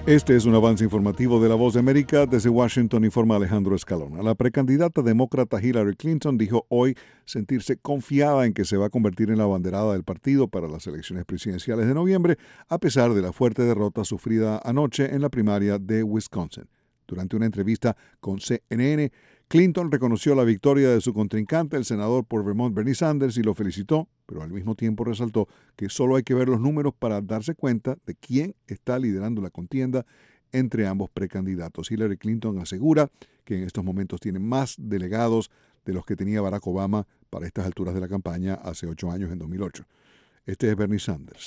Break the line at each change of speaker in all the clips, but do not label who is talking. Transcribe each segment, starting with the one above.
Este es un avance informativo de La Voz de América. Desde Washington informa Alejandro Escalona. La precandidata demócrata Hillary Clinton dijo hoy sentirse confiada en que se va a convertir en la abanderada del partido para las elecciones presidenciales de noviembre, a pesar de la fuerte derrota sufrida anoche en la primaria de Wisconsin. Durante una entrevista con CNN, Clinton reconoció la victoria de su contrincante, el senador por Vermont Bernie Sanders, y lo felicitó, pero al mismo tiempo resaltó que solo hay que ver los números para darse cuenta de quién está liderando la contienda entre ambos precandidatos. Hillary Clinton asegura que en estos momentos tiene más delegados de los que tenía Barack Obama para estas alturas de la campaña hace 8 años, en 2008. Este es Bernie Sanders.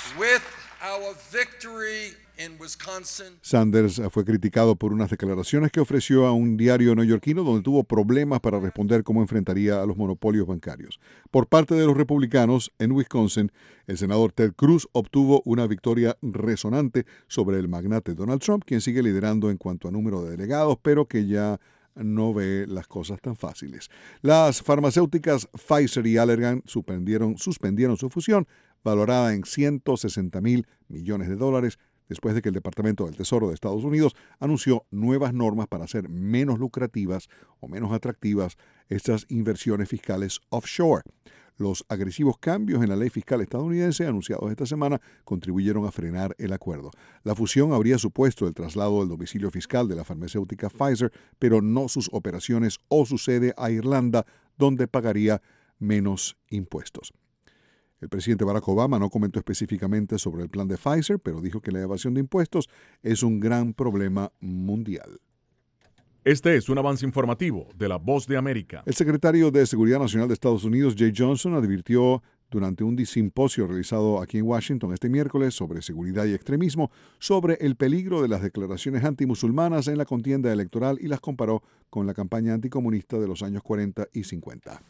Sanders fue criticado por unas declaraciones que ofreció a un diario neoyorquino donde tuvo problemas para responder cómo enfrentaría a los monopolios bancarios. Por parte de los republicanos, en Wisconsin, el senador Ted Cruz obtuvo una victoria resonante sobre el magnate Donald Trump, quien sigue liderando en cuanto a número de delegados, pero que ya no ve las cosas tan fáciles. Las farmacéuticas Pfizer y Allergan suspendieron su fusión, valorada en $160 millones, después de que el Departamento del Tesoro de Estados Unidos anunció nuevas normas para hacer menos lucrativas o menos atractivas estas inversiones fiscales offshore. Los agresivos cambios en la ley fiscal estadounidense anunciados esta semana contribuyeron a frenar el acuerdo. La fusión habría supuesto el traslado del domicilio fiscal de la farmacéutica Pfizer, pero no sus operaciones o su sede a Irlanda, donde pagaría menos impuestos. El presidente Barack Obama no comentó específicamente sobre el plan de Pfizer, pero dijo que la evasión de impuestos es un gran problema mundial.
Este es un avance informativo de La Voz de América.
El secretario de Seguridad Nacional de Estados Unidos, Jay Johnson, advirtió durante un simposio realizado aquí en Washington este miércoles sobre seguridad y extremismo sobre el peligro de las declaraciones antimusulmanas en la contienda electoral y las comparó con la campaña anticomunista de los años 40 y 50.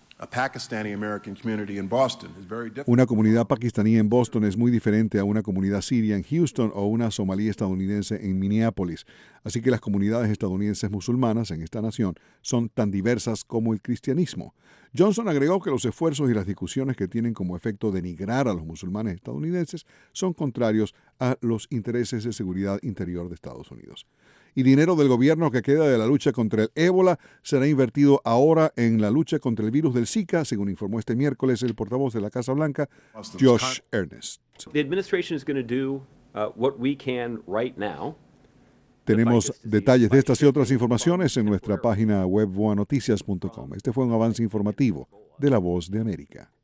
Una comunidad pakistaní en Boston es muy diferente a una comunidad siria en Houston o una somalí estadounidense en Minneapolis. Así que las comunidades estadounidenses musulmanas en esta nación son tan diversas como el cristianismo. Johnson agregó que los esfuerzos y las discusiones que tienen como efecto denigrar a los musulmanes estadounidenses son contrarios a los intereses de seguridad interior de Estados Unidos. Y dinero del gobierno que queda de la lucha contra el ébola será invertido ahora en la lucha contra el virus del Zika, según informó este miércoles el portavoz de la Casa Blanca, Josh Earnest. Tenemos detalles de estas y otras informaciones en nuestra página web voanoticias.com. Este fue un avance informativo de La Voz de América.